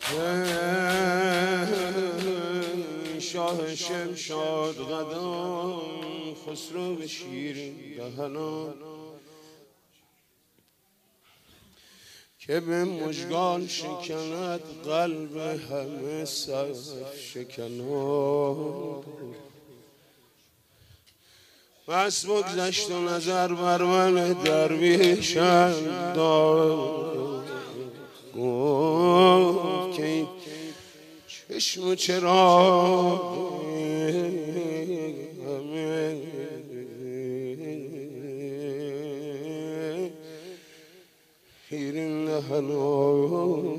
شاه شمشاد قدم خسرو شیرین دهنان که به مژگان شکند قلب همه صف شکنان. بس بگذشت و نظر بر من درویش انداخت، گفت که چشم چرا شیرین دهنان.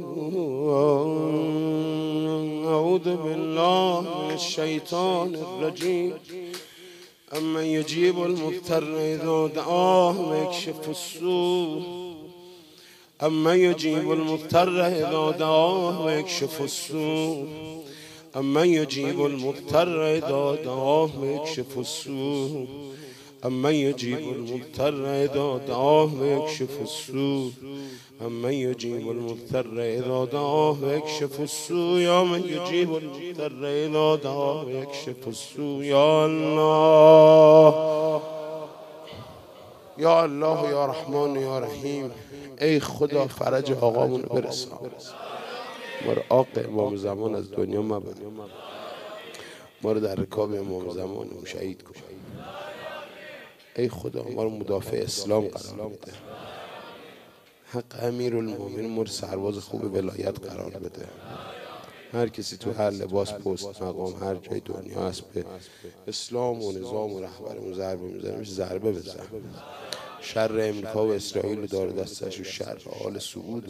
اعوذ بالله من الشیطان الرجیم. اما یجیب المضطر اذا دعاه ویکشف السوء. اما یجیب المضطر اذا دعاه ویکشف السوء. اما یجیب المضطر اذا دعاه ویکشف السوء. اما یجیب المضطر اذا دعاه ویکشف السوء. اما یجیب المضطر اذا دعاه ویکشف السوء. یا من یجیب المضطر اذا دعاه ویکشف السوء. یا الله یا الله یا رحمان یا رحیم. ای خدا فرج آقامون برسان، ما رو آق امام زمان از دنیا مبر، ما رو در رکاب امام زمان شهید کن. ای خدا ما رو مدافع اسلام قرار بده. حق امیرالمومنین ما رو سرباز خوب ولایت قرار بده. هر کسی تو هر لباس، پست، مقام، هر جای دنیا هست به اسلام و نظام و رهبرمون ضربه میزنه، ضربه بزن. شر امریکا و اسرائیل رو دار دستش و شر آل سعود و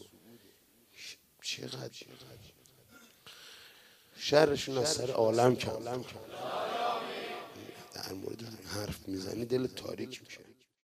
چقدر شرشون از سر عالم کن. در مورد حرف میزنی دل تاریک میشه.